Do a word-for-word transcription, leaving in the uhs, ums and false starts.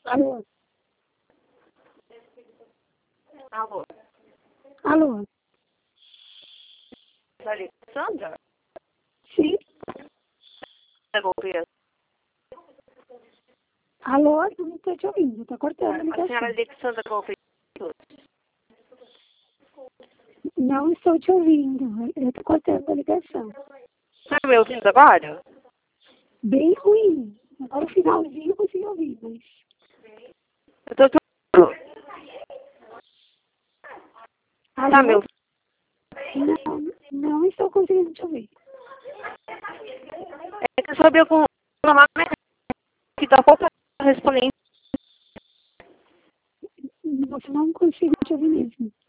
Alô? Alô? Alô? Alexandra? Sim? Devolver. Alô? Não estou te ouvindo, está cortando a A senhora ligação. Alexandra Gouveia. Não estou te ouvindo, eu estou cortando a ligação. Está me ouvindo agora? Bem ruim. Agora o finalzinho eu consegui ouvir, mas... Eu estou te ouvindo. Está me Alô? ouvindo? Não, não estou conseguindo te ouvir. É que eu sabia com uma que dá pouco respondendo. Você não consigo te ouvir mesmo.